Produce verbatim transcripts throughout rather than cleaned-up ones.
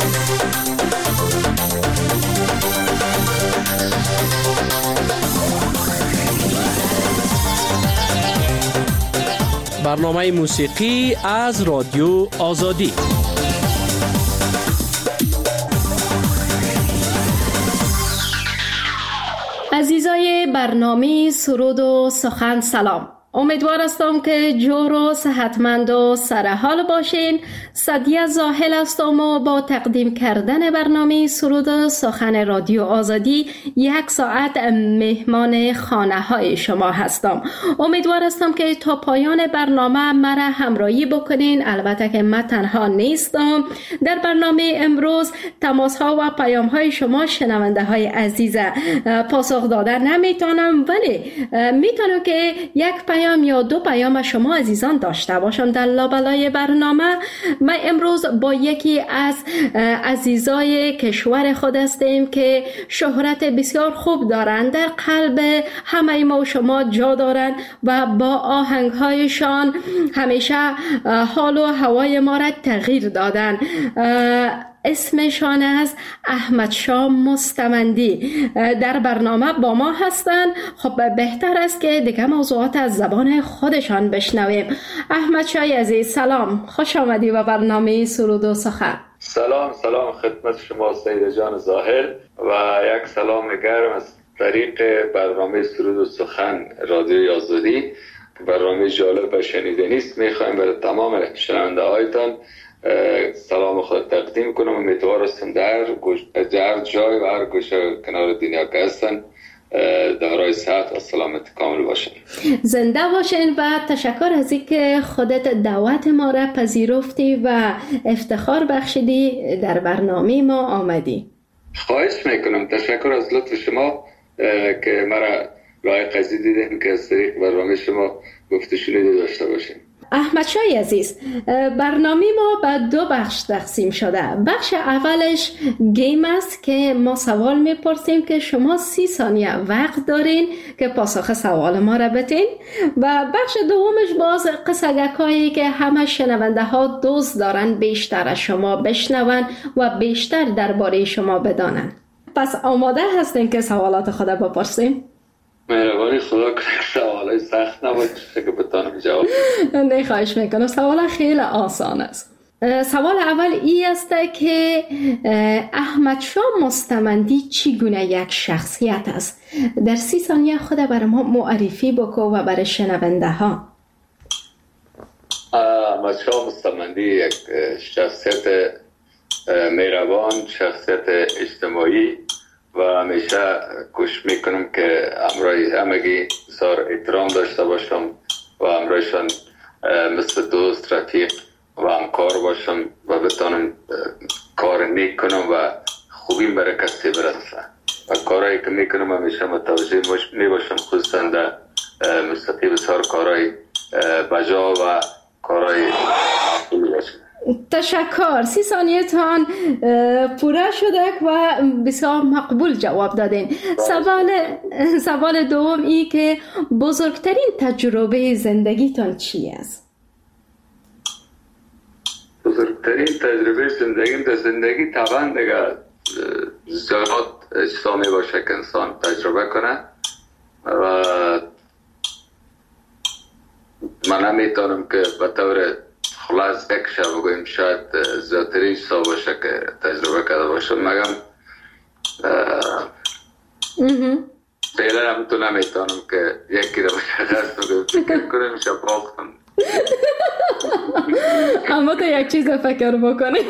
برنامه موسیقی از رادیو آزادی. عزیزای برنامه سرود و سخن سلام. امیدوار هستم که جور و صحتمند و سرحال باشین. سعدیه زاهل هستم و با تقدیم کردن برنامه سرود و سخن رادیو آزادی یک ساعت مهمان خانه های شما هستم. امیدوار هستم که تا پایان برنامه مرا همراهی بکنین. البته که من تنها نیستم. در برنامه امروز تماس ها و پیام های شما شنونده های عزیز پاسخ دادن نمیتونم، ولی میتونم که یک پیام یا دو پیام شما عزیزان داشته باشم در لابلای برنامه. ما امروز با یکی از عزیزای کشور خود هستیم که شهرت بسیار خوب دارند، در قلب همه ما و شما جا دارند و با آهنگهایشان همیشه حال و هوای ما را تغییر دادن. اسمشان از احمد شاه مستمندی در برنامه با ما هستند. خب بهتر است که دیگه موضوعات از زبان خودشان بشنویم. احمد شاه عزیز سلام، خوش آمدی به برنامه سرود و سخن. سلام سلام خدمت شما سید جان زاهل و یک سلام گرم از طریق برنامه سرود و سخن رادیو آزادی. برنامه جالب و شنیدنی است. میخوایم برای تمام شنونده هایتان سلام خود تقدیم کنم. امیدوار هستم در هر جای و هر گوشه کنار دنیا که هستن دارای صحت و سلامت کامل باشن. زنده باشین و تشکر از اینکه خودت دعوت ما را پذیرفتی و افتخار بخشیدی در برنامه ما آمدی. خواهش میکنم. تشکر از لطف شما که مرا لایق قضی دیدین که از طریق برنامه شما گفته شنیده داشته باشیم. احمد شاه عزیز، برنامه ما به دو بخش تقسیم شده. بخش اولش گیم است که ما سوال میپرسیم که شما سی ثانیه وقت دارین که پاسخ سوال ما را بدین، و بخش دومش باز قصگکایی که همه شنونده ها دوست دارن بیشتر از شما بشنون و بیشتر درباره شما بدانن. پس آماده هستین که سوالات خود بپرسیم؟ مهربانی خدا کنه سوالای سخت نباشه که بتانم جواب. نه خواهش میکنم. سوال خیلی آسان است. سوال اول ای است که احمد شاه مستمندی چگونه یک شخصیت است؟ در سی ثانیه خود برای ما معرفی بکن و برای شنونده ها. احمد شاه مستمندی یک شخصیت مهربان، شخصیت اجتماعی و همیشه کوشش میکنم که همراهی همگی بسیار احترام داشته باشم و همراهشان مثل دوست، رفیق و همکار باشم و بتانم کار نیک کنم و خوبیم برای کسی برسم و کارهایی که میکنم همیشه متوجه می باشم، خصوصا در مستقی بسیار کارهای بجا و کارهای معقول باشم. تشکر. سی ثانیه تان پوره شده و بسیار مقبول جواب دادین. سوال سوال دوم ای که بزرگترین تجربه زندگیتان چی است؟ بزرگترین تجربه زندگی در زندگی طبعا دیگه زیاد اجتماعی باشه که انسان تجربه کنه و من نمیتونم که به طور خلاص یک شب بگویم شاید زیادتری اجتماع باشه که تجربه کرده باشم، مگم فعلا هم تو نمیتونم که یکی رو مشخص بگویم فکر کنیم شب باختم. اما تو یک چیز فکر بکنیم.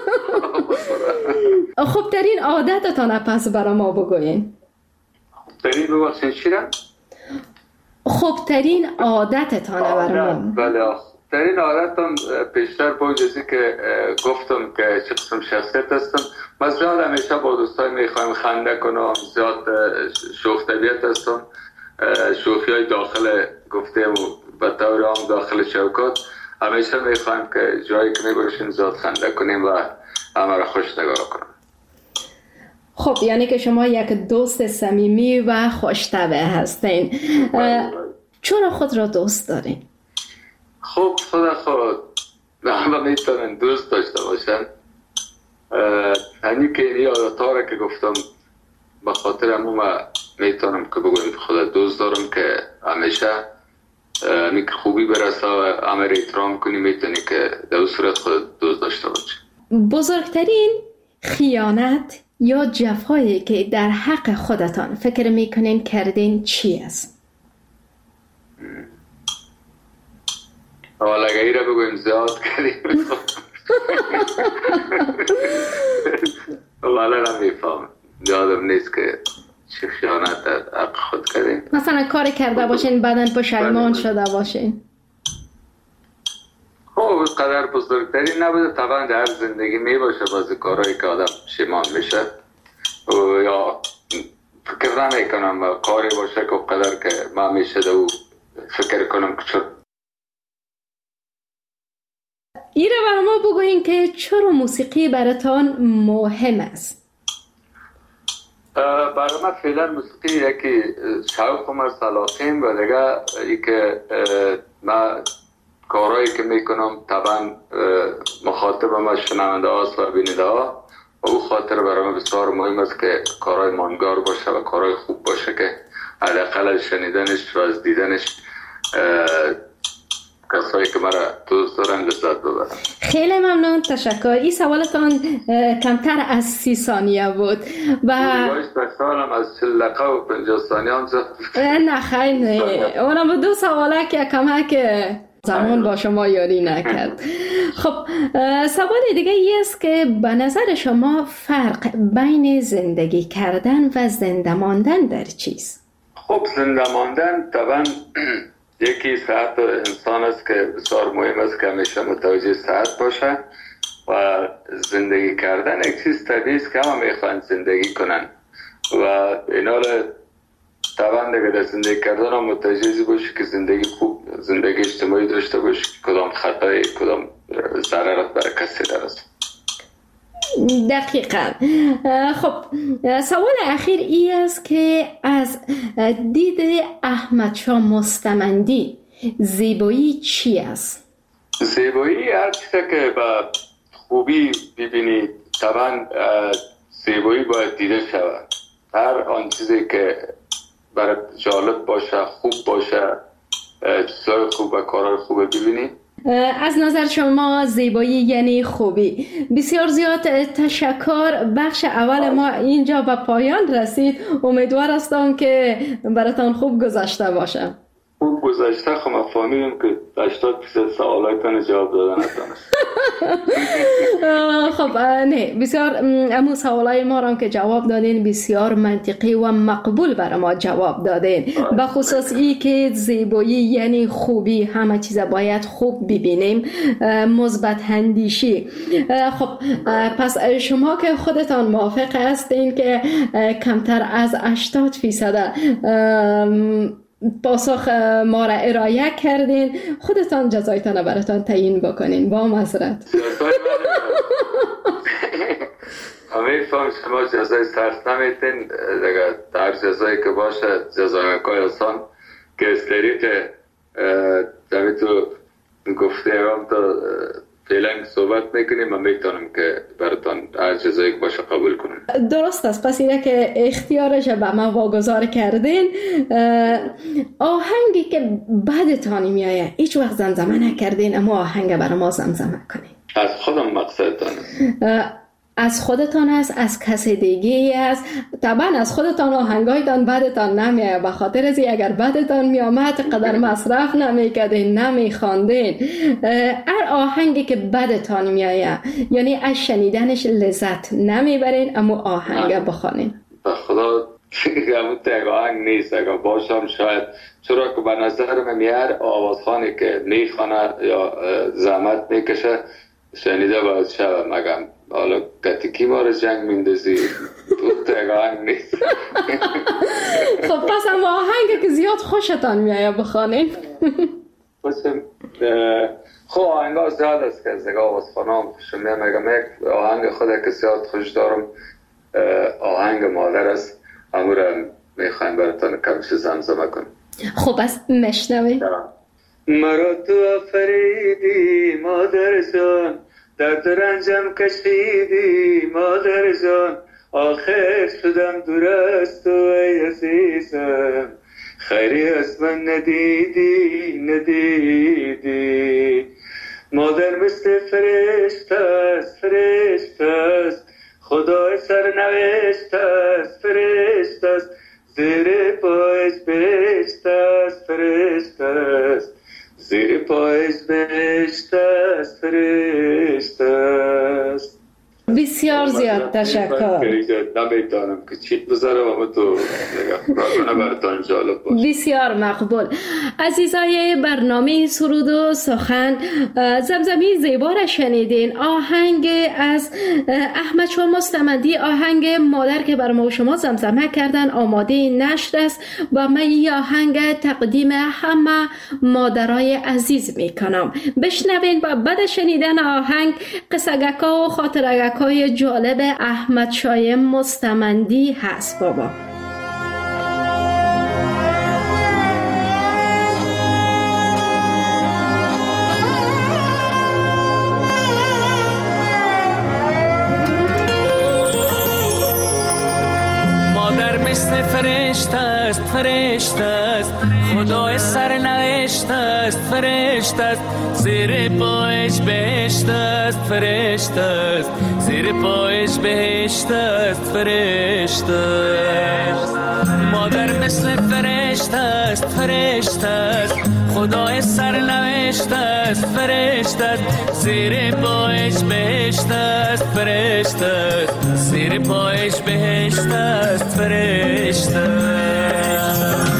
خوبترین عادتتان پس برای ما بگوین. خوبترین ببخشین چی را؟ خوبترین عادتتان برای ما. بله، خوبترین عادتم پیشتر با جزی که گفتم که چه قسم شخصیت هستم. من زیاد همیشه با دوستای میخوایم خنده کنم، زیاد شوخ طبیعت هستم. شوخی های داخل گفتم و طور عام داخل شوکات همیشه میخوایم که جایی که میباشیم زیاد خنده کنیم و همه را خوش نگاه کنیم. خب یعنی که شما یک دوست صمیمی و خوش‌طبع هستین. چرا خود را دوست دارین؟ خب خدا خود همه میتونن دوست داشته باشن. همین که این یادتا را که گفتم به خاطر همون ما میتونم که بگویم خدا دوست دارم که همیشه همین که خوبی برسه و همه را احترام کنی، میتونی که در صورت خود دوست داشته باشی. بزرگترین خیانت یا جفایی که در حق خودتان فکر میکنین کردین چی است؟ حالا اگه ای را بگویم زیاد کردیم والا نمیفهم، یادم نیست که چه خیانت در حق خود کردیم. مثلا کاری کرده باشین بعدن پشیمان شده باشین. خب قدر بزرگتری نبوده، طبعا در زندگی می باشه بعضی کارهایی که آدم پشیمان میشه یا فکر نمی کنم کاری باشه که قدر که ما میشه دو فکر کنم که چون ایره برای ما بگوین که چرا موسیقی براتان مهم است؟ برای من فعلا موسیقی یکی شوق و مرسلاقیم و دیگه ای که من کارهایی که میکنم طبعا مخاطب ما شنونده هاست و بیننده ها و او خاطر برای من بسیار مهم است که کارهای ماندگار باشه و کارهای خوب باشه که حداقل از شنیدنش و از دیدنش کسایی که مرا دوست دارن لذت ببرن. خیلی ممنون، تشکر. این سوالتان کمتر از سی ثانیه بود و باید بسالم از چل دقیقه و پنجاه ثانیه هم زد. نه خیلی نه، اونم دو سواله که کمک زمان با شما یاری نکرد. خب سوال دیگه ای است که به نظر شما فرق بین زندگی کردن و زنده ماندن در چیست؟ خب زنده ماندن طبعا یکی صحت انسان است که بسیار مهم است که همیشه متوجه صحت باشه و زندگی کردن یک چیز طبیعی است که همه میخوان زندگی کنن و اینا را طبعا دیگه در زندگی کردن هم متوجه باشی که زندگی خوب زندگی اجتماعی داشته باشی، کدام خطای کدام ضررت برای کسی درست. دقیقا. خب سوال اخیر ای است که از دید احمد شاه مستمندی زیبایی چی است؟ زیبایی هر چیزی که با خوبی ببینی، طبعا زیبایی باید دیده شود. هر آن چیزی که برای جالب باشه، خوب باشه، چیزای خوب و کارهای خوب ببینی. از نظر شما زیبایی یعنی خوبی. بسیار زیاد تشکر. بخش اول ما اینجا به پایان رسید. امیدوار هستم که براتان خوب گذشته باشه. خوب گذشته. خب ما فهمیدیم که هشتاد درصد سوالاتون جواب دادن نتونست. خب نه، بسیار امو سوالای ما را که جواب دادین بسیار منطقی و مقبول برای ما جواب دادین. به خصوص ای که زیبایی یعنی خوبی، همه چیز باید خوب ببینیم، مثبت اندیشی. خب پس شما که خودتان موافق هستین که کمتر از هشتاد درصد پاسخ ما را ارائه کردین، خودتان جزایتان براتان تعیین بکنین با معذرت. همه فهم شما جزای سرس نمیتین دیگه، در جزایی که باشه جزای مکای آسان که استری که دمی تو گفته هم تا فعلا صحبت میکنیم، من میتونم که براتان هر جزایی که باشه قبول کنم. درست است. پس اینه که اختیارش به ما واگذار کردین. آهنگی که بعدتان میایه هیچ وقت زمزمه نکردین اما آهنگ برای ما زمزمه کنین. از خودم مقصدتان است. از خودتان است، از کسی دیگه است. طبعا از خودتان آهنگایتان بعدتان نمیایه، به خاطر از اگر بعدتان میامد قدر مصرف نمیکردین، نمیخواندین. هر آهنگی که بعدتان میایه یعنی از شنیدنش لذت نمیبرین اما آهنگ بخوانین. به خدا همون تک آهنگ نیست، اگر باشم شاید، چرا که به نظر من هر آوازخانی که میخوانه یا زحمت میکشه شنیده باید شود. مگم حالا کتکی ما رو جنگ میندازی تو تک آهنگ نیست. خب پس اما آهنگی که زیاد خوشتان میایه بخوانین. خب آهنگ ها زیاد است که از دیگه آوازخانه هم خوشم میاد. مگم یک آهنگ خود که زیاد خوش دارم آهنگ مادر است، همون رو میخوایم براتان کمش زمزمه کنم. خب از مشنوی. مرا تو آفریدی مادر جان، درد و رنجم کشیدی مادر جان، آخر شدم دور از تو ای عزیزم. خیری از من ندیدی ندیدی. مادر مثل فرشته است فرشته است، خدای سرنوشت است فرشته است، زیر پایش بهشت است فرشته است، زیر پایش بهشت است فرشته است. بسیار زیاد تشکر. نمیدانم که چی بذارم اما تو براتان جالب باشه. بسیار مقبول. عزیزای برنامه سرود و سخن، زمزمه زیبا را شنیدین. آهنگ از احمد شاه مستمندی، آهنگ مادر که بر ما شما زمزمه کردن، آماده نشر است و من این آهنگ تقدیم همه مادرای عزیز میکنم. بشنوین و بعد شنیدن آهنگ قصگکا و خاطرگکا های جالب احمد شاه مستمندی هست. بابا مادر مثل فرشته است فرشته است، خدای سرنوشت است فرشته است، زیر پایش بهشت است فرشته است، زیر پایش بهشت است فرشته است. مادر مثل فرشته است فرشته است، خدای سرنوشت است فرشته است، زیر پایش بهشت است فرشته است، زیر پایش بهشت است فرشته است.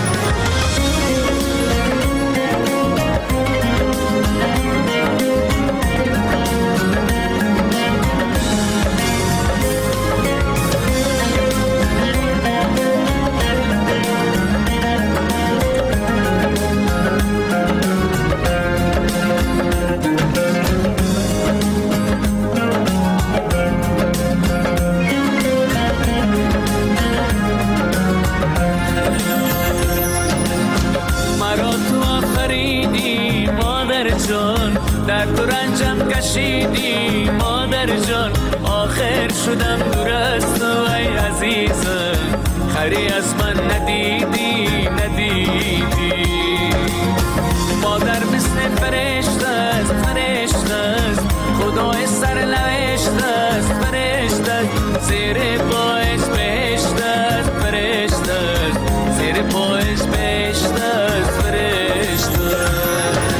در تو رنجم کشیدی مادر جان، آخر شدم دور از تو ای عزیزم. خیری از من ندیدی ندیدی. مادر مثل فرشته است فرشته است، خدای سرنوشت است فرشته است، زیر پایش بهشت است فرشته است، زیر پایش بهشت است فرشته است.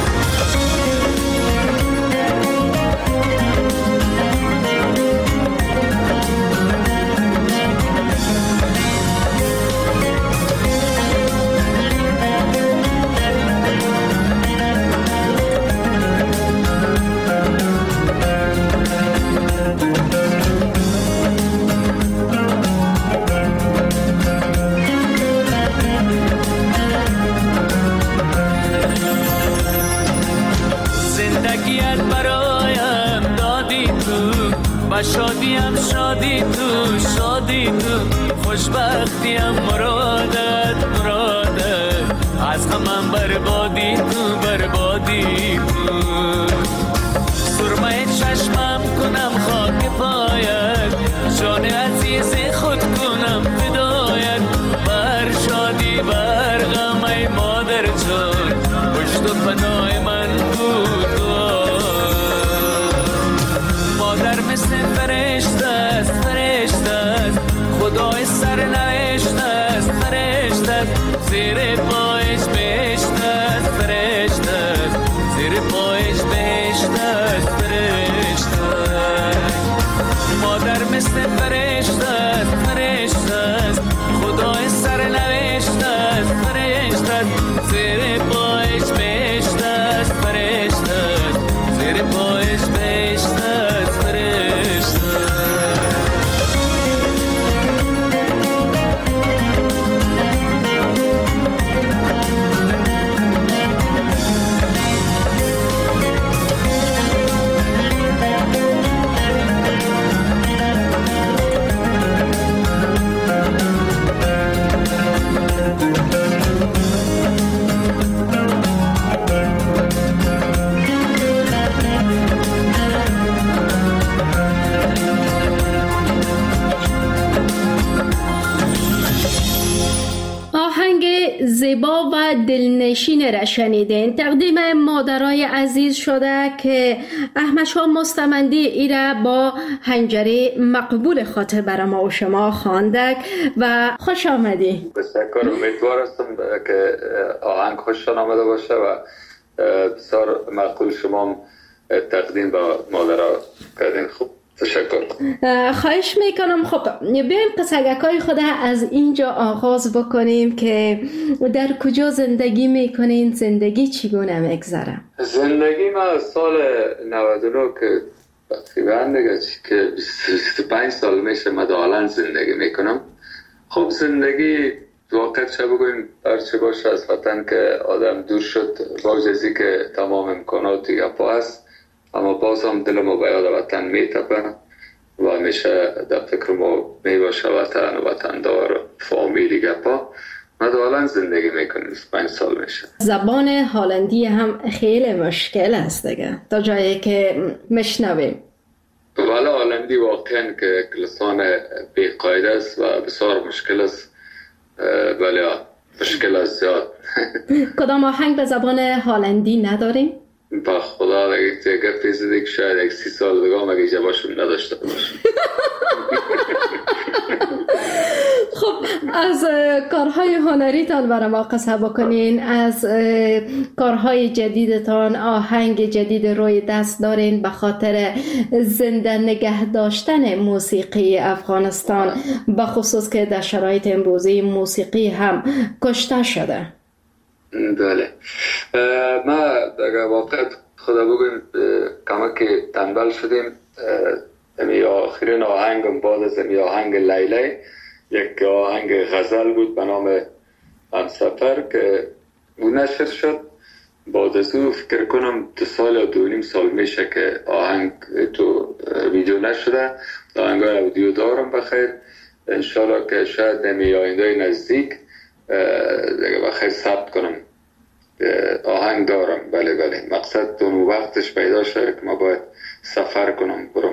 شادیم شادی تو شادی تو، خوشبختیم مرادت مرادت، از غمم بربادی تو بربادی تو. سرمه چشمم کنم خاک پایت، جان عزیز خود کنم فدایت، بر شادی بر غم ای مادر جان، پشت و پناه من بود. مادر مثل فرشته است فرشته است، خدای سرنوشت است فرشته است، زیر پایش بهشت است فرشته است، زیر پایش بهشت است فرشته است. مادر مثل فرشته است فرشته است، خدای سرنوشت است فرشته است، زیر پایش بهشت است فرشته است، زیر پایش بهشت است فرشته است. زیبا و دلنشین را شنیدین. تقدیم مادرای عزیز شده که احمد شاه مستمندی ایره با هنجره مقبول خاطر برای ما و شما خواندک و خوش آمدی. بسیار امیدوار هستم که آهنگ خوششان آمده باشه و بسیار مقبول شما تقدیم با مادرها کردین. خوب، تشکر. خواهش میکنم. خب بیایم قصگکای خود از اینجا آغاز بکنیم که در کجا زندگی میکنین، زندگی چگونه میگذره؟ زندگی ما سال نود و نه که تقریبا دیگه که بیست و پنج سال میشه ما دالان زندگی میکنم. خب زندگی واقعا چه بگویم برچه باشه از وطن که آدم دور شد، باوجزی که تمام امکانات گپا هست، اما باز هم دل ما به یاد وطن میتپه و همیشه در فکر ما میباشه وطن و وطن دار فامیلی گپا. ما دالان زندگی میکنیم، پنج سال میشه. زبان هالندی هم خیلی مشکل است دیگه تا جایی که مشنویم. ولی هالندی واقعا که لسان بیقاعده است و بسیار مشکل است، ولی مشکل است زیاد. کدام آهنگ به زبان هالندی نداریم؟ با خدا دیگه گفتی زدی که شاید یک سی سال دیگه هم اگه جوابشون نداشته باشم. خب از کارهای هنریتان برای ما قصه بکنین، از کارهای جدیدتان. آهنگ جدید روی دست دارین به خاطر زنده نگه داشتن موسیقی افغانستان، به خصوص که در شرایط امروزی موسیقی هم کشته شده. بله، ما در واقع خدا بگویم کما که تنبل شدیم. امی آخرین آهنگم بعد از امی آهنگ لیلی یک آهنگ غزل بود به نام همسفر که او نشر شد. بعد از او فکر کنم دو سال یا دو نیم سال میشه که آهنگ تو ویدیو نشده. آهنگ های اودیو دارم بخیر، انشالله که شاید امی آینده نزدیک دیگه بخیر ثبت کنم. آهنگ دارم، بله بله. مقصد اون وقتش پیدا شده که ما باید سفر کنم برم.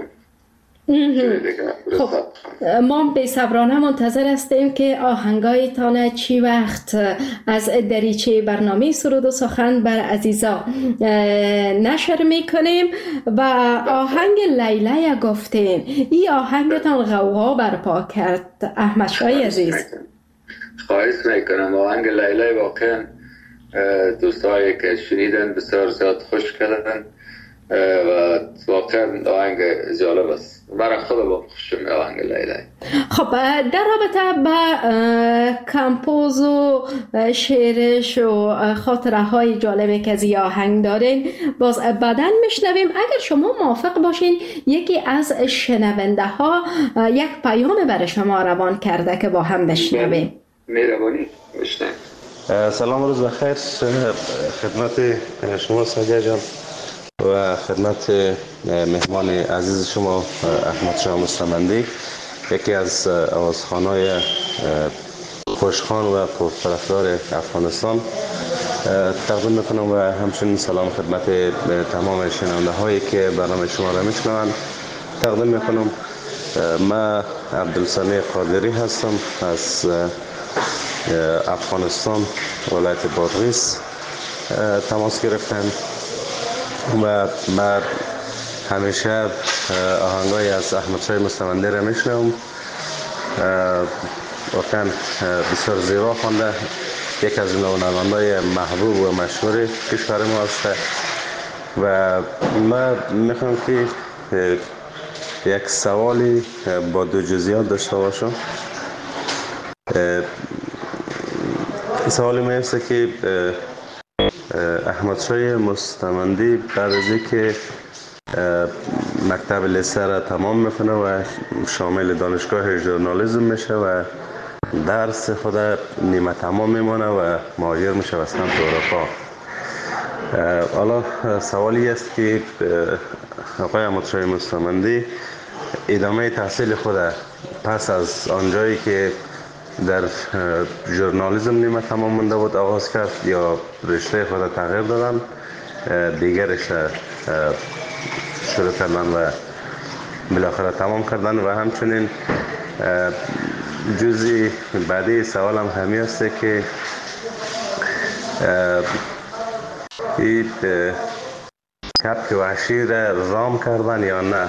خب ما به صبرانه منتظر هستیم که آهنگایتان چی وقت از دریچه برنامه سرود و سخن بر عزیزا نشر میکنیم. و آهنگ لیلی گفتین، این آهنگتان غوغا برپا کرد احمد شاه عزیز. خواهش میکنم. آهنگ لیلی واقعا دوستایی که شنیدن بسیار زیاد خوش کردن و واقعا آهنگ جالب است. برای خود با خوشم آهنگ لیلی. خب در رابطه با کمپوز و شعرش و خاطره های جالبی که از آهنگ دارین باز بعداً میشنویم. اگر شما موافق باشین یکی از شنونده ها یک پیام برای شما روان کرده که با هم بشنویم. مهربانی بشنویم. سلام و روز بخیر خدمت شما سادیا جان و خدمت مهمان عزیز شما احمد شاه مستمندی، یکی از آوازخوان‌های خوشخوان و پرطرفدار افغانستان تقدیم میکنم و همچنین سلام خدمت تمام شنونده هایی که برنامه شما را میشنوند تقدیم میکنم. من عبدالسمیع قادری هستم از افغانستان، ولایت بادغیس تماس گرفتم و من همیشه آهنگای از احمد شاه مستمندی را میشنوم. واقعا بسیار زیبا خوانده، یک از نواننده‌های محبوب و مشهور کشور ما است و من میخوام که یک سوالی با دو جزئیات داشته باشم. سوالی میفته که احمد شاه مستمندی بعد از اینکه مکتب لیسه را تمام میکنه و شامل دانشگاه ژورنالیسم میشه و درس خود نیمه تمام میمانه و مهاجر میشه به سمت اروپا. حالا سوالی است که آقای احمد شاه مستمندی ادامه تحصیل خود پس از آنجایی که در ژورنالیسم نیمه تمام مونده بود آغاز کرد یا رشته خود تغییر دادن، دیگر رشته شروع کردن و بالاخره تمام کردن؟ و همچنین جزئی بعدی سوالم همین است که این کبک وحشی را رام کردن یا نه،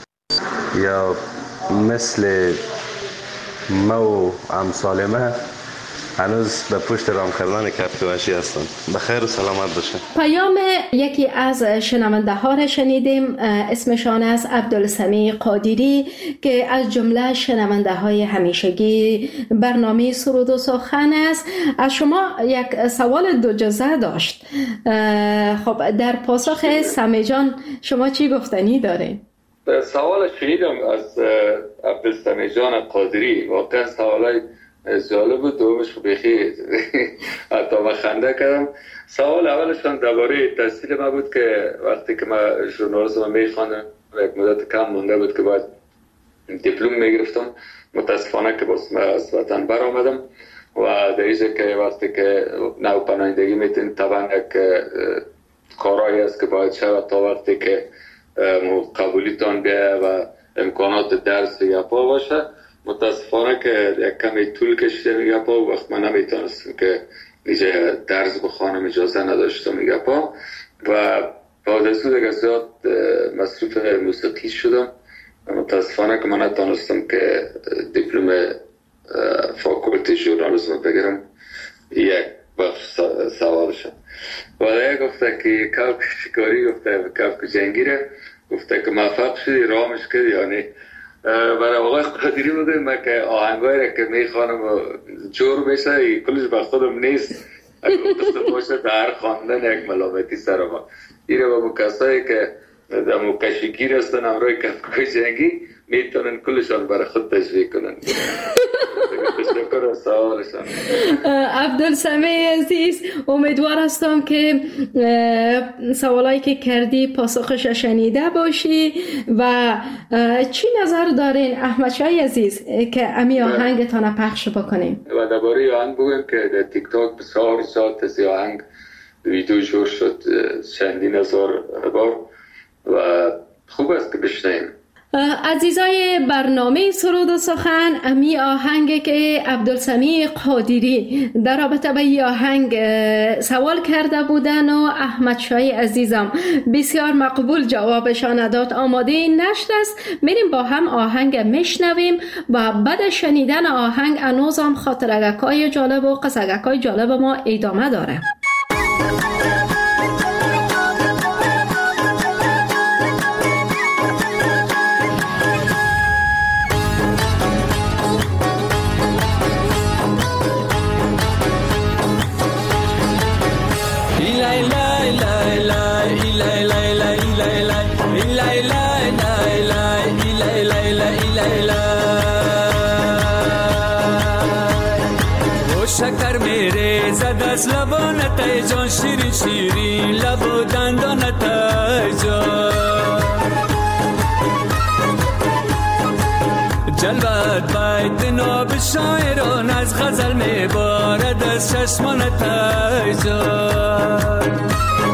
یا مثل ما و امثال ما هنوز به پشت رام کردن کبک وحشی هستن. بخیر و سلامت باشه. پیام یکی از شنونده ها را شنیدیم، اسمشان است عبدالسمیع قادری که از جمله شنونده های همیشگی برنامه سرود و سخن است. از شما یک سوال دو جزء داشت. خب در پاسخ سمیع جان شما چی گفتنی دارین؟ سوال شنیدم از عبدالسمیع جان قادری، واقعا سوالای جالب بود. دومش بخی حتی من خنده کردم. سوال اولشان درباره تحصیل ما بود که وقتی که من ژورنالیسم میخواندم یک مدت کم مونده بود که باید دیپلم میگرفتم. متاسفانه که باز از وطن برآمدم و در اینجا که وقتی که نو پناهندگی میتونید طبعا یک کارایی است که باید شود تا وقتی که قبولیتان بیایه و امکانات درس یا پا باشه. متاسفانه که یک کمی طول کشیده میگه پا و وقت من نمیتونستم که اینجا درس بخوانم، اجازه نداشتم میگه پا و بعد از اون زیاد مصروف موسیقی شدم. متاسفانه که من نتونستم که دیپلم فاکولتی ژورنالیسم بگیرم. یک بخش سوال شد. ولی گفته که کبک شکاری، گفته کبک جنگیره، گفته که موفق شدی رامش کردی یا نه. برای آقای قادری بودیم من که آهنگایی را که میخوانم و جور میشه کلش به خودم نیست. اگر گفته باشه در خواندن یک ملامتی سر ما ایره با کسایی که در مکشگیر هستن امروی کبکای جنگی میتونن کلشان برای خود تشویق کنن. تشکر از سوالشان. عبدالسمیع عزیز، امیدوار هستم که سوالایی که کردی پاسخش شنیده باشی. و چی نظر دارین احمد شاه عزیز که امی آهنگتان پخش بکنیم؟ و درباره آهنگ بگویم که در تیک تاک بسیار زیاد از آهنگ ویدیو جور شد، چندین هزار بار و خوب است که بشنیم. عزیزای برنامه سرود و سخن، امی آهنگ که عبدالسمیع قادری در رابطه با این آهنگ سوال کرده بودن و احمد شاه عزیزم بسیار مقبول جوابشان داد. آماده نشد است، میریم با هم آهنگ میشنویم و بعد شنیدن آهنگ انوزم خاطرگکای جالب و قصگکای جالب ما ادامه داره. شکر میره زد از لبانت ای جان، شیرین شیرین لب و دندانت ای جان، جلوت باید ناب شاعران از غزل میبارد از چشمانت ای جان.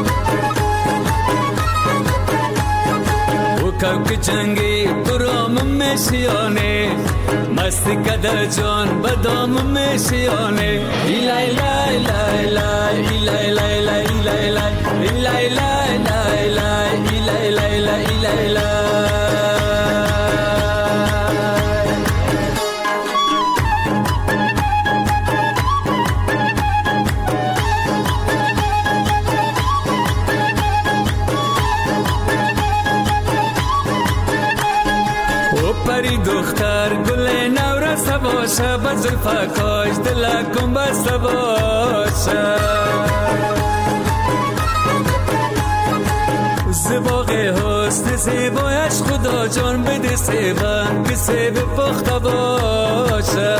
او کوک جنگی برام میشیانه، مستی کده جان بدام میشیانه. ایلای لای لای لای ایلای لای لای ایلای لای ایلای لای لای لای ایلای لای لای ایلای لای. پری دختر گل نورسته باشه، با زلفکاش دلکم بسته باشه، زباق حسن زیبایش خدا جان بده سیبن که سیب پخته باشه.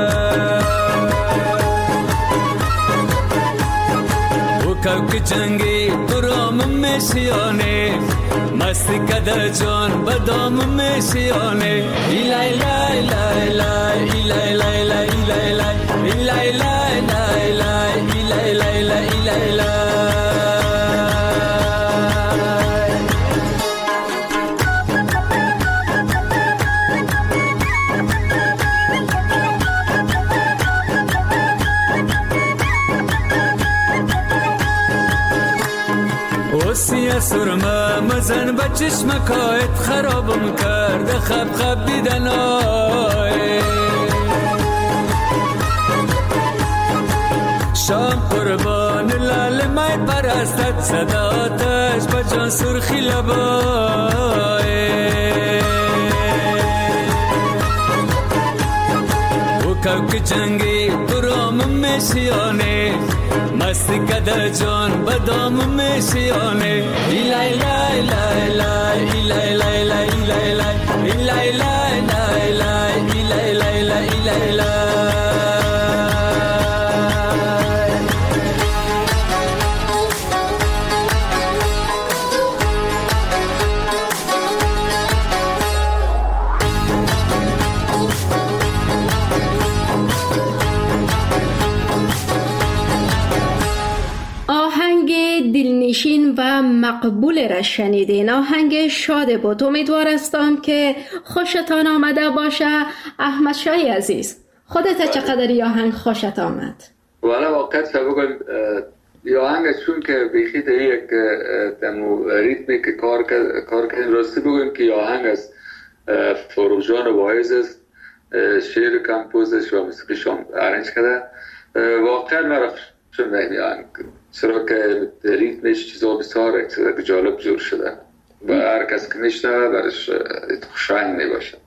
او کوک جنگی برام میشیانه، مستی کده جان بدام میشیانه. ایلای لای لای لای ایلای لای لای ایلای لای ایلای لای لای لای ایلای لای لای ایلای لای. سرمه مزن به چشمکایت خرابم کرد خب خب دیدن آی شام قربان لال مای پرستت صداتش به جان سرخی لبای کوک جنگی برام میشیانه مستی کده جان بدام میشیانه ایلای لای لای لای ایلای لای لای ایلای لای ایلای لای لای لای ایلای لای لای ایلای لای دلنشین و مقبول را شنیدین. آهنگ شاد بود. امیدوار هستم که خوشتان آمده باشه. احمد شای عزیز، خودت چقدر این آهنگ خوشت آمد؟ والا واقعا بگم این آهنگ چون که بیخی در یک دمو ریتمی که کار کار کردیم راستی بگم که این آهنگ از فروغ جان واعظ است، شعر کمپوزش و موسیقیش هم ارنج کرده. واقعا مرا چون این آهنگ چرا که ریتمش چیزا بسیار جالب جور شده و هر کس که میشنوه برش خوشایند میباشه.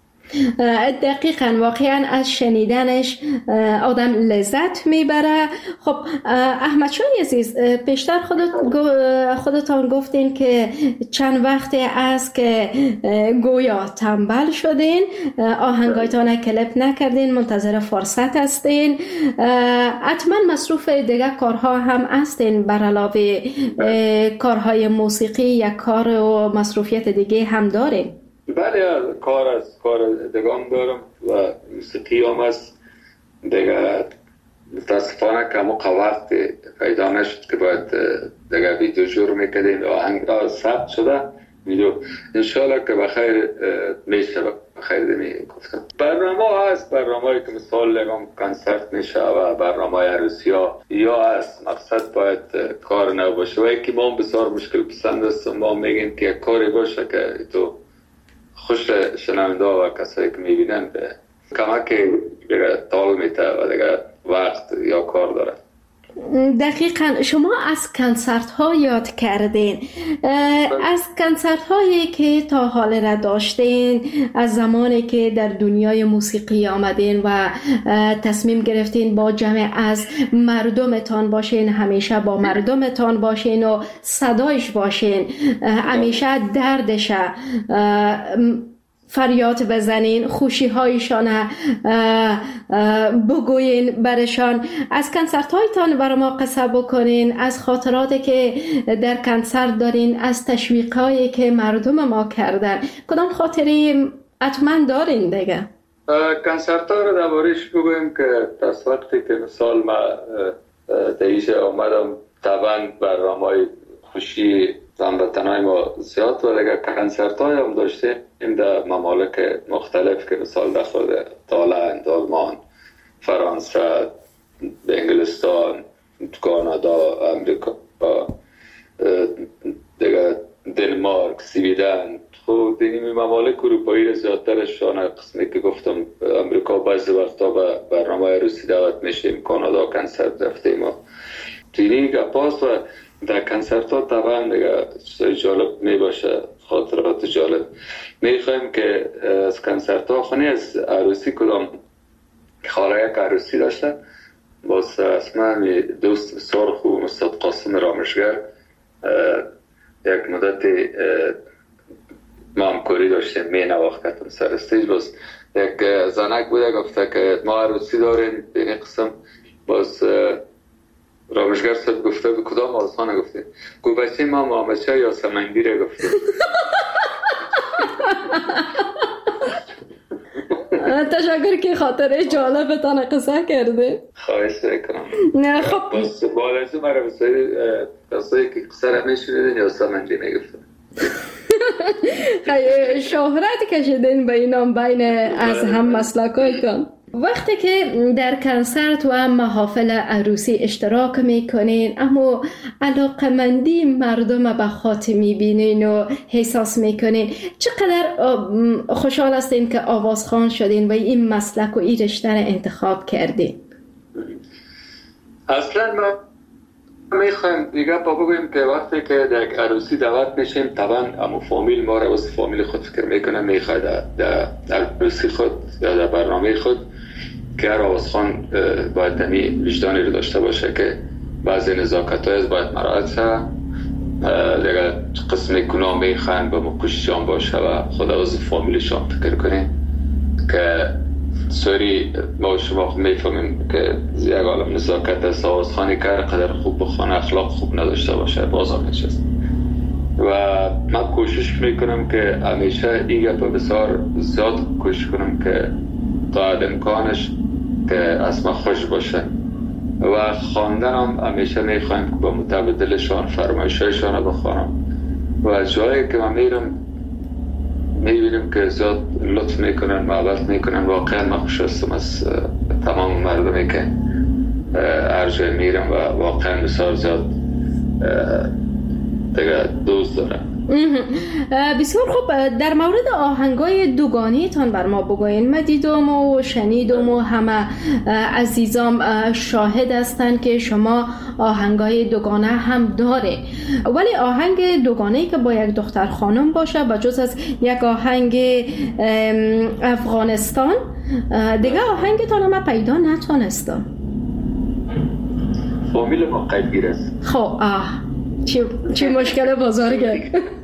دقیقاً واقعاً از شنیدنش آدم لذت میبره. خب احمد شای عزیز، پیشتر خودت خودتان گفتین که چند وقت است که گویا تنبل شدین، آهنگایتان کلیپ نکردین، منتظر فرصت هستین. حتما مصروف دیگه کارها هم هستین بر علاوه کارهای موسیقی یا کار و مصروفیت دیگه هم دارین؟ بله، کار از کار دگام دارم و موسیقی هم است دیگه. متاسفانه که موقع وقت پیدا نشد که باید دیگه ویدیو جور میکردیم. آهنگ ثبت شده ویدیو، انشالله که بخیر میشه. بخیر دمی گفتم برنامه هست، برنامه که مثال لگم کنسرت میشه و برنامه عروسی ها یا هست. مقصد باید کار نو باشه و یکی ما بسیار مشکل پسند است. ما میگیم که کاری باشه که تو خوش شنونده و کسایی که میبینن به کمک دیگه تال میته و دیگه وقت یا کار داره. دقیقاً شما از کنسرت ها یاد کردین. از کنسرت هایی که تا حال را داشتین، از زمانی که در دنیای موسیقی آمدین و تصمیم گرفتین با جمع از مردمتان باشین، همیشه با مردمتان باشین و صدایش باشین، همیشه دردش فریاد بزنین، خوشی هایشان بگوین برشان. از کنسرت هایتان برای ما قصه بکنین، از خاطراتی که در کنسرت دارین، از تشویق هایی که مردم ما کردن. کدام خاطری حتما دارین دیگه؟ کنسرت ها رو دربارش بگویم که از وقتی که مثال ما دیش آمدم طبعا برنامه‌های خوشی هموطنای ما زیاد و دیگه کنسرت های هم داشته این در ممالک مختلف که مثال در خود تایلند، آلمان، فرانسه، انگلستان، کانادا، امریکا، دیگه دنمارک، سویدن. خب این ممالک اروپایی زیادترشان قسمی که گفتم امریکا بعضی وقتا به برنامه عروسی دعوت میشیم، کانادا کنسرت رفتیم و تینی گپاس و در کنسرت ها طبعا دیگه جالب می باشه، خاطرات جالب. می خواهیم که از کنسرت ها خونی از عروسی کدام خاله یک عروسی داشته باز اسمه دوست بسیار خوب استاد قاسم رامشگر یک مدت ما همکاری داشتیم می نواختم سر استیج. باز یک زنک بوده گفته که ما عروسی داریم به این قسم. باز رامشگر صاحب گفته به کدام آسانه گفته گو بچه ما مامچه یا سمنگیره گفته. تشکر که خاطره جالبتان قصه کرده. خواهش کنم. نه خب بس بالازو مرا بسایی قصه که قصه را میشونیدن یا سمنگی میگفتن. شهرت کشیدین به اینام بین از هم مسلکایتان. وقتی که در کنسرت و محافل عروسی اشتراک میکنین اما علاقمندی مردم به خاطر میبینین و احساس میکنین، چقدر خوشحال هستین که آوازخوان شدین و این مسلک و این رشته را انتخاب کردین؟ اصلا ما میخوایم دیگه با بگویم که وقتی که در عروسی دعوت میشیم طبعا امو فامیل ما را واسه فامیل خود فکر میکنه، میخواد در عروسی خود یا در برنامه خود که هر آوازخوان باید دمی وجدانی رو داشته باشه که بعضی نزاکت های باید مراعات شد، دیگه قسم گناه میخواین به مکششان باشه و خدا واسه فامیلشان فکر کنیم که سوری ما شما میفهمیم که یک عالم نزاکت است. آوازخوانی که هر قدر خوب بخوانه اخلاق خوب نداشته باشه بازار نشست و من کوشش میکنم که همیشه این گپ بسیار زیاد کوشش کنم که تا امکانش که اسم خوش باشه و خواندن هم همیشه میخوایم که با متبادلشان فرمایشایشان رو بخوانم و جایی که من میرم میبینیم که زیاد لطف میکنن، محبت میکنن. واقعا من خوش هستم از تمام مردمی که هر جای میرم و واقعا بسیار زیاد دیگه دوست دارم. بسیار خوب. در مورد آهنگای دوگانی تان بر ما بگوین. من دیدم و شنیدم و همه عزیزام شاهد هستند که شما آهنگای دوگانه هم داره، ولی آهنگ دوگانه‌ای که با یک دختر خانم باشه با جز از یک آهنگ افغانستان دیگه آهنگتان هم پیدا نتونستم. فامیل ما قیدگیر است. خب آه چی چی مشکل بزرگه.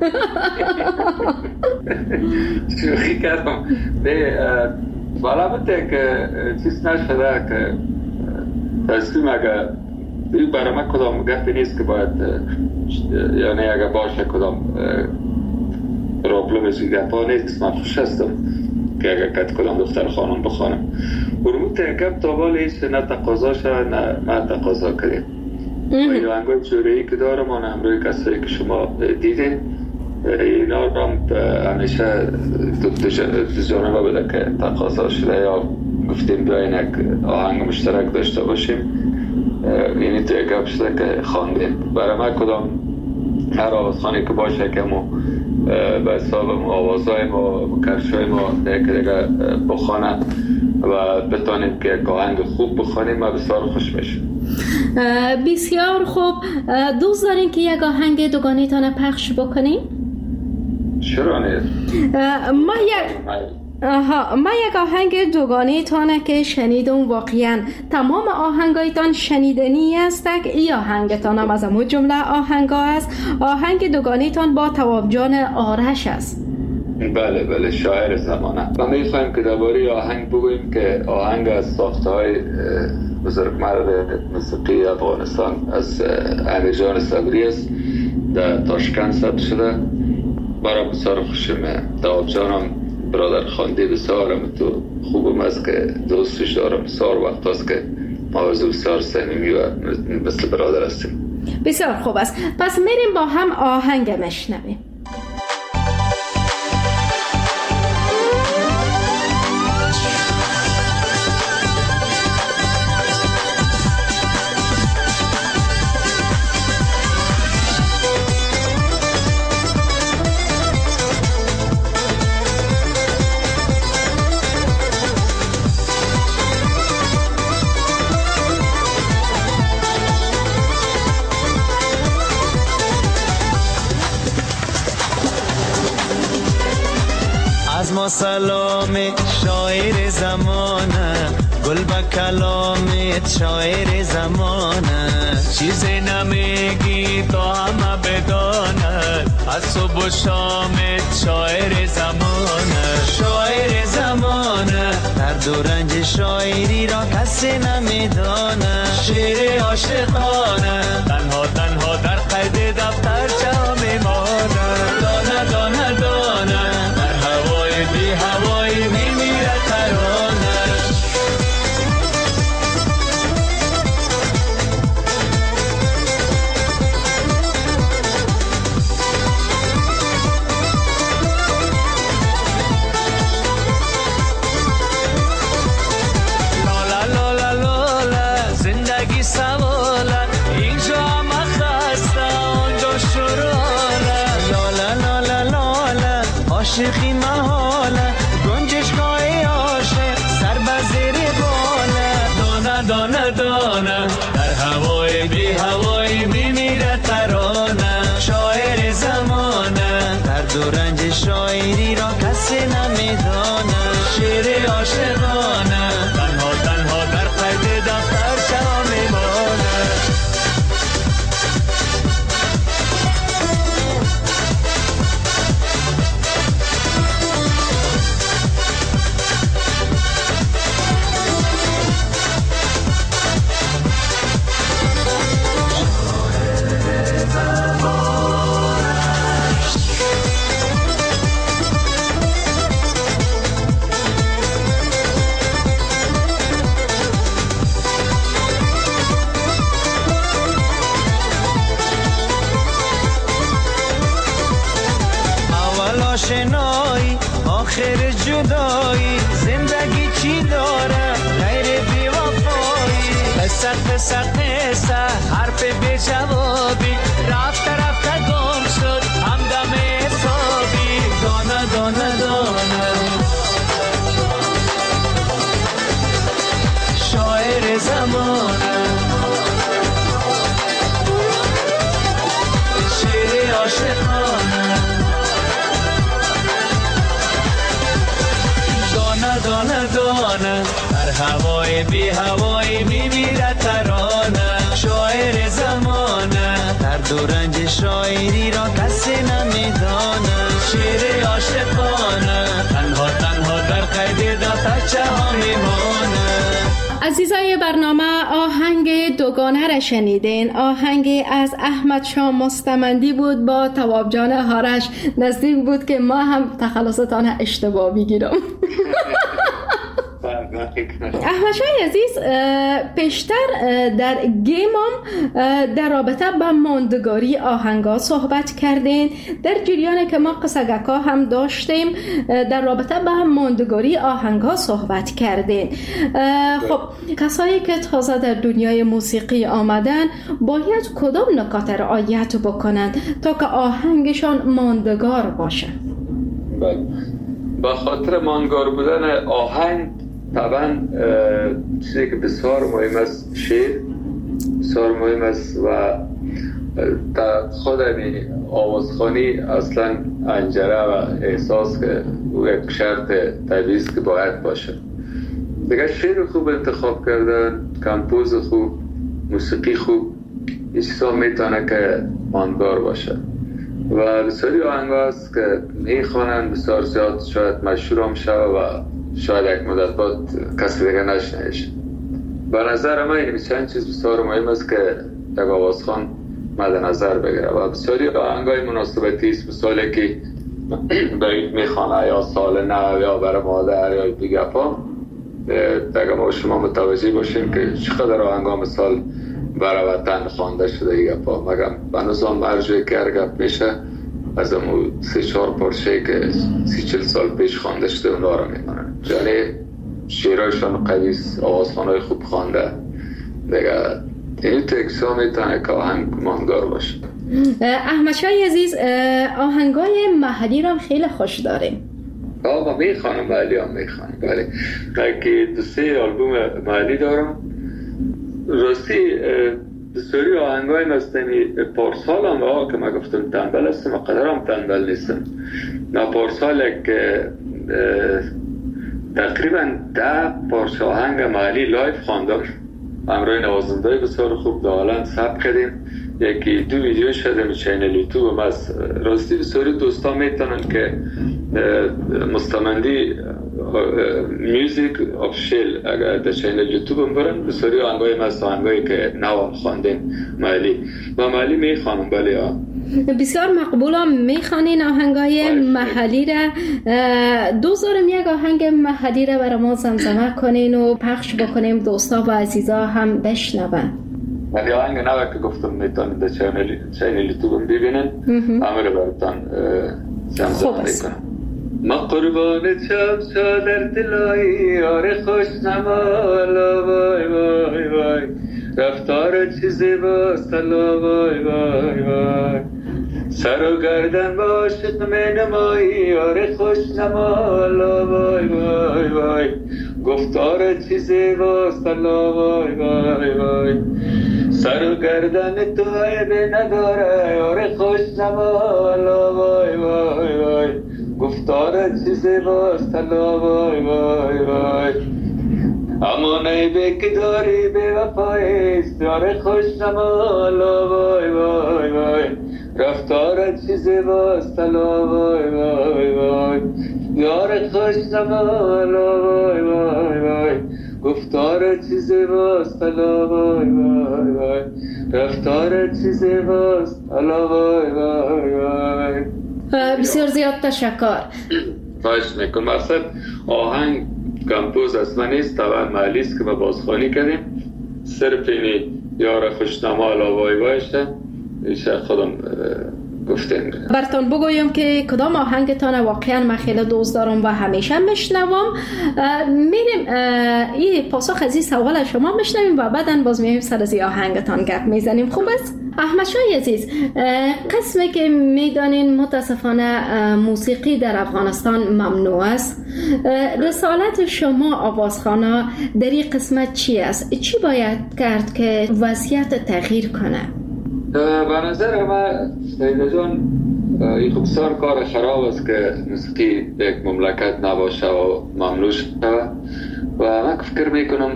شوخی کردم. نه والا بته که چیز نشده که تصمیم اگه این برای من کدام گفتی نیست که باید یعنی اگه باشه کدام پرابلم از این گفت ها نیست. من خوش هستم که اگه کت کدام دختر خانم بخوانم برمون تنکم تا بالا هیچ نه تقاضا شد نه من تقاضا کردیم. این آهنگای جوره‌ای که دارم آن همروی کسایی که شما دیدین اینا رو همیشه دو جانبه بوده که تقاضا شده یا گفتیم بیاین یک آهنگ مشترک داشته باشیم. یعنی تو یک گپ شده که خواندیم. برای من کدام هر آوازخوانی که باشه که ما به حساب آوازهای ما کرشای ما دیگه دیگه بخوانه و بتانیم که یک آهنگ خوب بخوانیم و بسیار خوش میشه. بسیار خوب. دوست دارین که یک آهنگ دوگانه تانه پخش بکنیم؟ چرا نیست؟ ما یک آها ما یک آهنگ دوگانه تانه که شنیدم واقعا تمام آهنگایتان شنیدنی است. ای آهنگتان هم از همون جمله آهنگا است. آهنگ دوگانه تان با تواب جان آرش است. بله بله شاعر زمانه. و میخوایم که درباره آهنگ بگوییم که آهنگ از ساخته های بزرگمرد موسیقی افغانستان از امیر جان صبری است. در تاشکند ثبت شده. برای بسیار خوشمه. تواب جانم برادر خانده بسیارم تو خوبم است که دوستش دارم. بسیار وقت است که ما از بسیار صمیمی و مثل برادر هستیم. بسیار خوب است. پس میریم با هم آهنگ مشنویم. ما سلام شاعر زمانه گل با کلامت شاعر زمانه چیزی نمیگی تو همه بدانه از صبح و شامت شاعر زمانه شاعر زمانه درد و رنج شاعری را کسی نمیدانه شعر عاشقانه تنها تنها در قید دفتر جا میمانه دانه دانه دانه بی هوایی میمیره ترانش جدایی زندگی چی داره غیر بی وفایی قصه قصه قصه حرف بی جوابی رفته رفته گم شد همدم حسابی دانه دانه دانه شاعر زمانه شعر عاشقانه دانه دانه دانه هر هوای بی هوای میمیره ترانه شاعر زمانه هر دو رنج شاعری را کسی نمیدانه شعر عاشقانه تنها تنها در قید دفترچه ها میمانه. عزیزای برنامه آهنگ دوگانه را شنیدین. آهنگ از احمد شاه مستمندی بود با تواب جان هارش. نزدیک بود که ما هم تخلصتان اشتباه بگیرم. احمد شاه عزیز پیشتر در گیمم در رابطه با ماندگاری آهنگا صحبت کردین. در جریان که ما قصگکا هم داشتیم در رابطه با ماندگاری آهنگا صحبت کردین. خب کسایی که تازه در دنیای موسیقی آمدن باید کدام نکات رعایت بکنند تا که آهنگشان ماندگار باشه؟ با خاطر ماندگار بودن آهنگ طبعا چیزی که بسیار مهم است شعر بسیار مهم است و در خود این آوازخوانی اصلا انجره و احساس که او یک شرط طبیعی است که باید باشه. دیگه شعر خوب انتخاب کردن، کمپوز خوب، موسیقی خوب، این چیزا میتونه که ماندگار باشه و بسیاری آهنگ هست که میخوانن بسیار زیاد شاید مشهور هم شود و شاید یک مدت بعد کسی دیگه نشنهش. به نظر من این چند چیز بسیار مهم است که یک آوازخوان مد نظر بگیره و بسیاری آهنگای مناسبتی است. مثالی که برید میخوانه یا سال نو یا برای مادر یا بیگپا دیگه ما شما متوجه باشیم که چقدر آهنگا مثال برای وطن خوانده شده ایگپا مگم به نظام مرجوی که گپ میشه از امو سی چهار پارچه که سی چل سال پیش خوانده شده اونا رو میمانن. یعنی شیرایشان قویس آوازخوانای خوب خوانده دیگه این تکسا میتونه که آهنگ ماندگار باشه. احمد شاه عزیز آهنگای محلی رو خیلی خوش داریم. آقا میخوانم محلی هم میخوانم بله که دو سه آلبوم محلی دارم. راستی بسیاری آهنگای مستمی پارسال هم آقا که من گفتم تنبل هستم و قدر هم تنبل نیستم. نه پارسال که تقریبا ده پارچه آهنگ محلی لایف خواندم همراه نوازنده بسیار خوب دالان ثبت کردیم. یکی دو ویدیو شده چینل یوتیوب هم از راستی بسیاری دوستان میتونن که مستمندی میوزیک آفیشیل اگر در چینل یوتیوب هم برن بسیاری آهنگای مست آهنگایی که نو خواندیم محلی و محلی میخوانم بله ها بسیار مقبولم میخوانین آهنگای محلی را. دوزارم یک آهنگ محلی را برای ما زمزمه کنین و پخش بکنیم دوستا و عزیزا هم بشنون. ولی آهنگ نوه که گفتم میتونید در چینل یوتیوب ببینن همه رو براتان زمزمه میکنم. ما قربان چمچا در دلایی یار خوش نمالا وای وای وای رفتار چیزی باست لا وای وای وای سر و گردن با عاشق می نمایی یار خوش نمالا وای وای وای گفتار چیزی باست لا وای وای وای سر و گردن تو عیبی نداره یار خوش نمالا وای وای وای گفتار چیزی باست لا وای وای وای اما نیبه که داری به وفایست یار خوش نمالا وای وای وای رفتار چیزی باست لا وای وای وای یار خوش نمالا وای وای وای گفتار چیزی باست لا وای وای وای رفتار چیزی باست لا وای وای وای. بسیار زیاد تشکر. خواهش میکنم. مقصد آهنگ کمپوز اصلا نیست طبعا محلی است که ما بازخوانی کردیم صرف اینی یار خوشنما لا وای وایشه ایشه خودم گفتین. براتون بگویم که کدام آهنگتان واقعا من خیلی دوست دارم و همیشه میشنوم. میریم این پاسخ از این سوال شما میشنویم و بعداً باز میایم سر از این آهنگتان گپ میزنیم. خوب است؟ احمد شاه عزیز، قسمی که میدانین متاسفانه موسیقی در افغانستان ممنوع است، رسالت شما آوازخوانا در این قسمت چی است؟ چی باید کرد که وضعیت تغییر کنه؟ به نظر من سیده جان این خب بسیار کار خراب است که موسیقی به یک مملکت نباشه و ممنوع شده و من فکر میکنم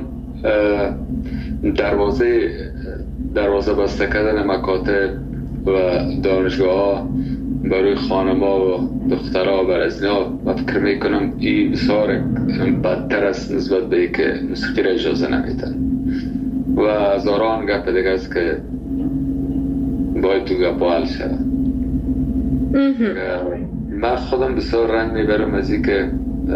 دروازه دروازه بسته کردن مکاتب و دانشگاه ها برای خانم‌ها و دخترها بر ازنا من فکر میکنم این بسیار بدتر است نسبت به ای که موسیقی را اجازه نمیدن و هزاران گپ دیگه است که باید تو گپا حل شد. من خودم بسیار رنج میبرم از این که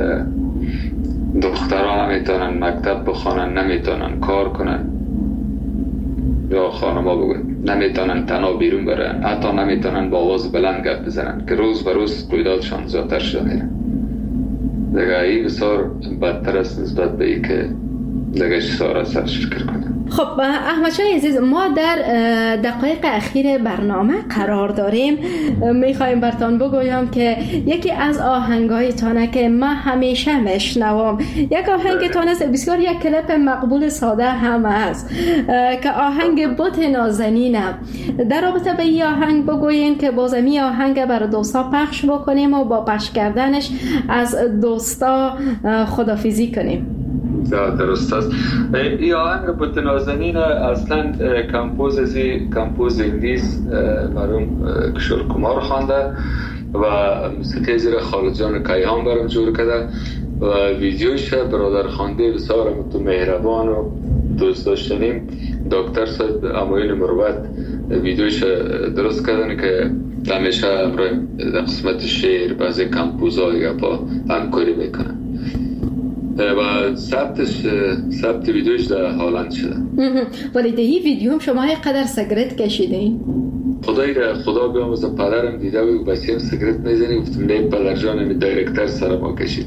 دخترها نمیتونن مکتب بخوانن، نمیتونن کار کنن، یا خانم‌ها بگوین نمیتونن تنها بیرون برن، حتی نمیتونن با آواز بلند گپ بزنن که روز به روز رویدادشان زیادتر شده میره. دیگه این بسیار بدتر است نسبت به ای که دیگه چیزها را سرش فکر کنیم. خب احمد شاه عزیز، ما در دقایق اخیر برنامه قرار داریم. میخوایم براتون بگویم که یکی از آهنگایتانه که من همیشه میشنوم، یک آهنگتان است بسیار یک کلیپ مقبول ساده هم است که آهنگ بت نازنینم. در رابطه به این آهنگ بگوین که بازمی آهنگ برای دوستا پخش بکنیم و با پخش کردنش از دوستا خدافیزی کنیم. درست است. این آهنگ بت نازنین اصلا کمپوز از کمپوز انگلیس مرحوم کشور کمار خوانده و موسیقی زیر خالد جان کیهان برام جور کرده و ویدیوش برادر خوانده بسیار تو مهربان و دوست داشتنیم دکتر صاحب اموین مروت ویدیوش درست کردن که همیشه در قسمت شعر بعضی کمپوزهای با همکاری میکنن و ثبتش ثبت ویدیوش در هالند شده. ولی در این ویدیو هم شما یک قدر سیگرت کشیدین؟ خدایی را خدا بیاموزه پدرم دیده و بچه‌ام سیگرت میزنی، گفتم نه پدر جانم دایرکتر سر ما کشید.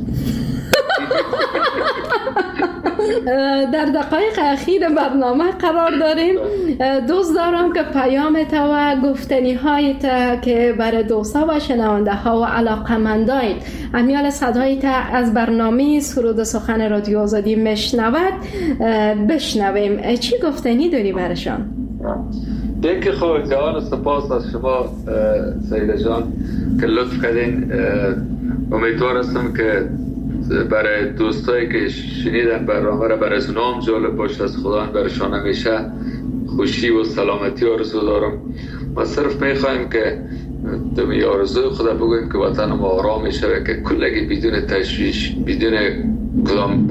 در دقایق اخیر برنامه قرار داریم. دوست دارم که پیامت و گفتنی هایت که برای دوستا و شنونده ها و علاقمندایت امیال صدایت از برنامه سرود سخن رادیو آزادی میشنود بشنویم. چی گفتنی داری برشان؟ دیگه خب جوان سپاس از شما سیده جان که لطف کردین. امیدوار هستم که برای دوستایی که شنیدن برنامه را برای اونام جالب باشد، از خدا برشان همیشه خوشی و سلامتی آرزو دارم. ما صرف میخوایم که دمی آرزوی خدا بگویم که وطن ما آرام شده، که کلگی بدون تشویش، بدون کدام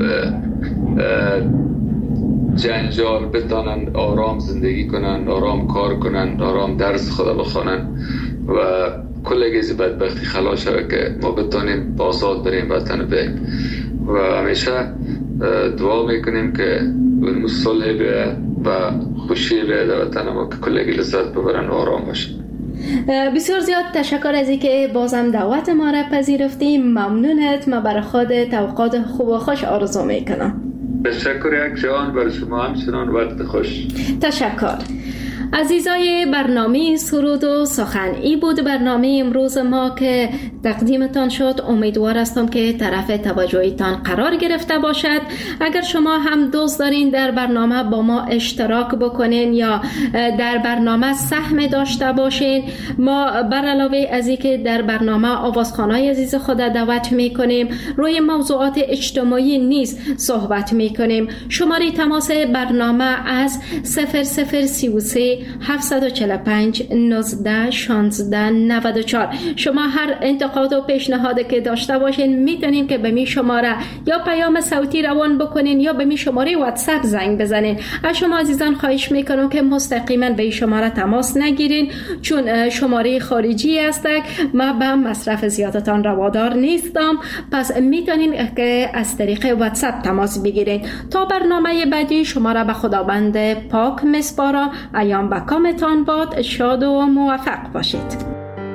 جنجال بتانن آرام زندگی کنن، آرام کار کنن، آرام درس خدا بخوانن و کلگی از بدبختی خلاص شده که ما بتانیم آزاد بریم وطن بریم و همیشه دعا میکنیم که اون صلح بیه و خوشی بیه در وطن ما که کلگی لذت ببرن و آرام باشن. بسیار زیاد تشکر از اینکه بازم دعوت ما را پذیرفتی. ممنونت. ما برای خودت اوقات خوب و خوش آرزو میکنم. تشکر یک جوان برای شما همچنان وقت خوش. تشکر. عزیزای برنامه سرود و سخن، ای بود برنامه امروز ما که تقدیمتان شد. امیدوار هستم که طرف توجهتان قرار گرفته باشد. اگر شما هم دوست دارین در برنامه با ما اشتراک بکنین یا در برنامه سهم داشته باشین، ما بر علاوه از اینکه در برنامه آوازخوانای عزیز خود دعوت میکنیم، روی موضوعات اجتماعی نیز صحبت میکنیم. شماره تماس برنامه از صفر صفر سی و سه هفت چهار پنج نوزده شانزده نود و چهار. شما هر انتقاد و پیشنهادی که داشته باشین میتونین که به می شماره یا پیام صوتی روان بکنین یا به می شماره واتساپ زنگ بزنین. از شما عزیزان خواهش میکنم که مستقیما به این شماره تماس نگیرین، چون شماره خارجی است. ما به مصرف زیادتان روادار نیستم، پس میتونین که از طریق واتساپ تماس بگیرین. تا برنامه بعدی شما را به خداوند پاک میسپارم. ایام بکامتان باد. شاد و موفق باشید.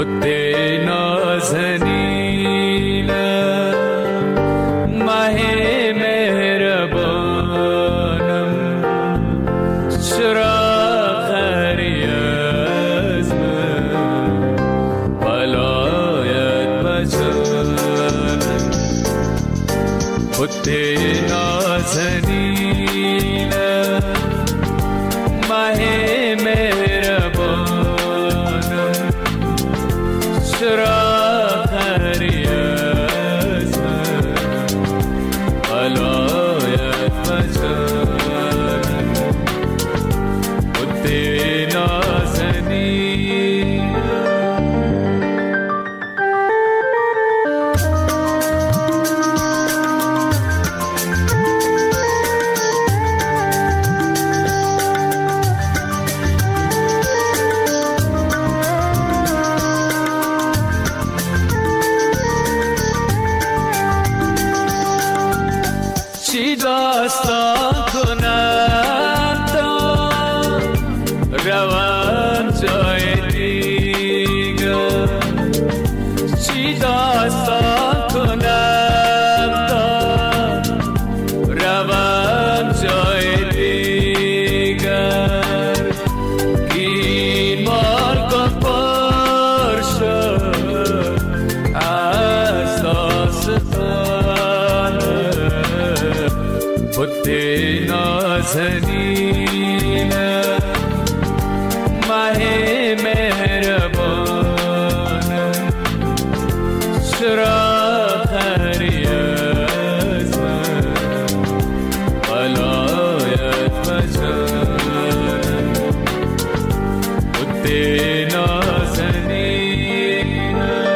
خود نازنین ماه مهربانم چرا خری از من ولایت بجانم خود نازنین ماه مهربانم چرا خری از من ولایت بجانم خود نازنین چی داستان کنم تا روم جای دیگر چی داستان کنم تا روم جای دیگر این مارکم پر شد از داستان خود نازنین ماه مهربانم چرا خری از من ولایت بجانم خود نازنین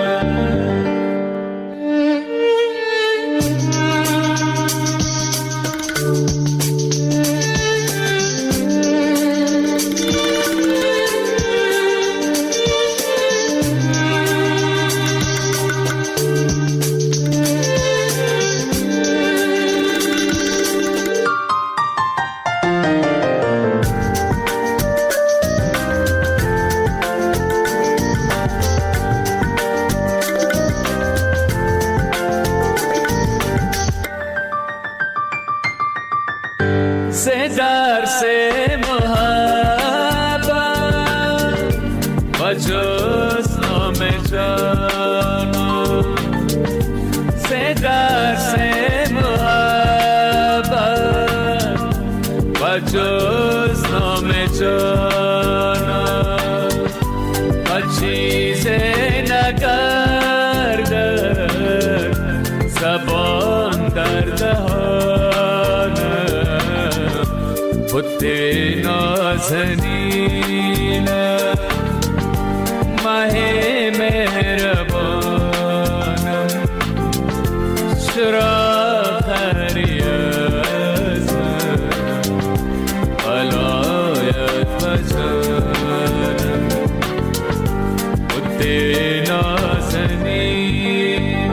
سے درس محبت و جز نام جانم سے درس محبت و جز نام جانم و چیز نگردد زبان در دهانم خود نازنین ماه مهربانم چرا خری از من ولایت بجانم خود نازنین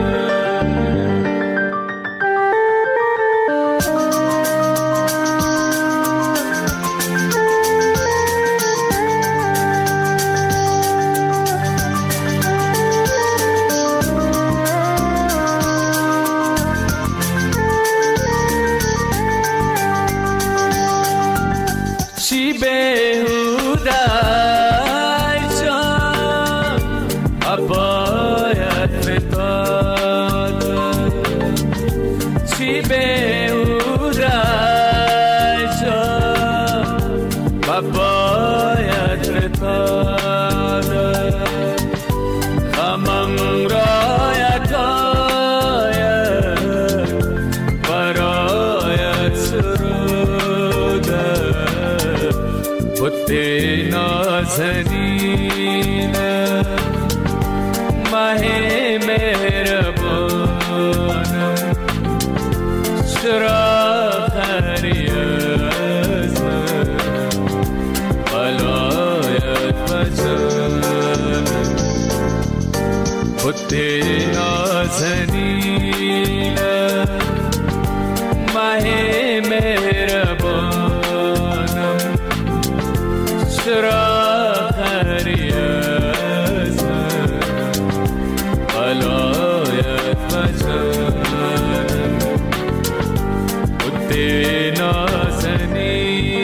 چی بهوده جان باید فتادم چی بهوده جان باید فتادم غمم را یکایک برایت سرودم خود نازنین ماه مهربانم چرا خری از من ولایت بجانم خود نازنین ماه مهربانم چرا خری از من وطنی.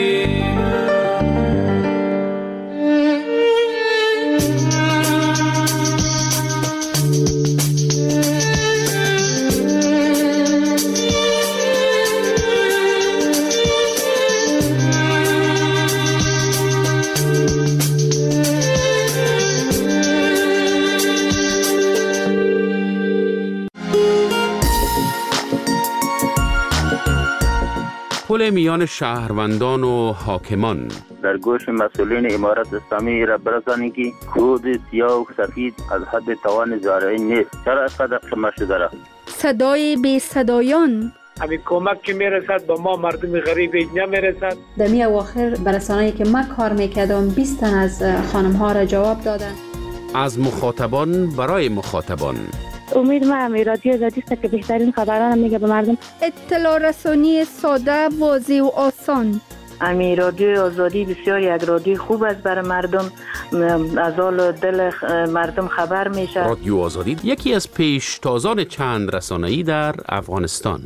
پل میان شهروندان و حاکمان. در گوش مسئولین امارت اسلامی را برسانید که کود سیاه و سفید از حد توان زارعی نیست. چرا اینقدر قمه شده را؟ صدای بی صدایان. همین کمک که میرسد به ما مردم غریب اینجا میرسد. در می اواخر برسانه‌ای که من کار میکردم بیست تن از خانم ها را جواب دادن. از مخاطبان برای مخاطبان. امید ما همی رادیو آزادی است که بهترین خبران میگه به مردم. اطلاع رسانی ساده، واضح و آسان. امی رادیو آزادی بسیار یک رادیو خوب است برای مردم، از حال دل مردم خبر میشه. رادیو آزادی یکی از پیشتازان چند رسانه‌ای در افغانستان.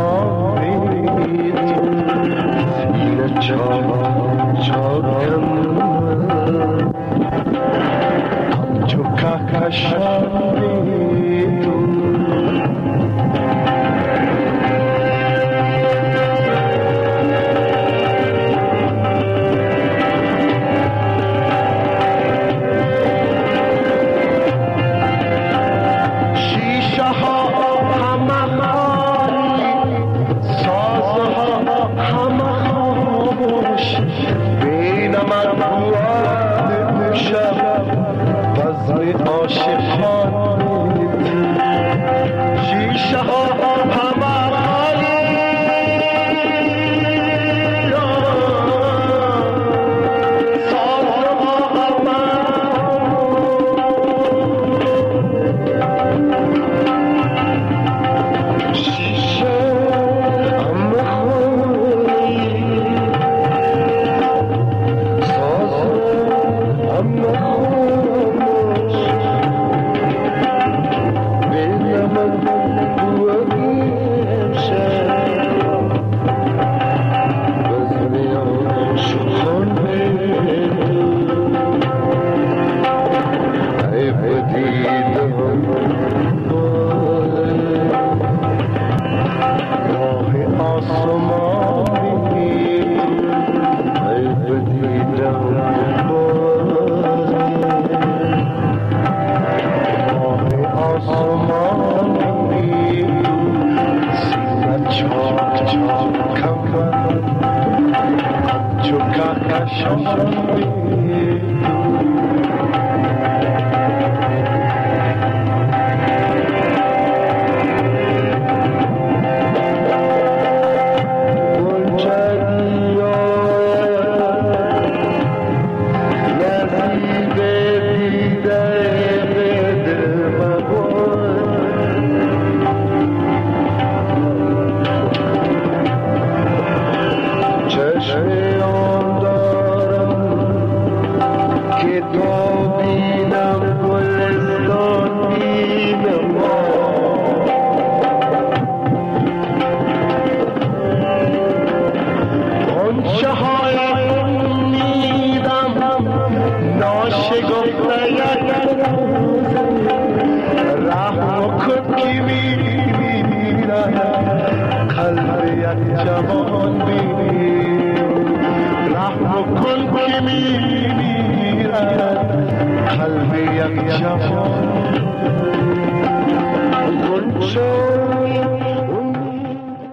قلب یک جوان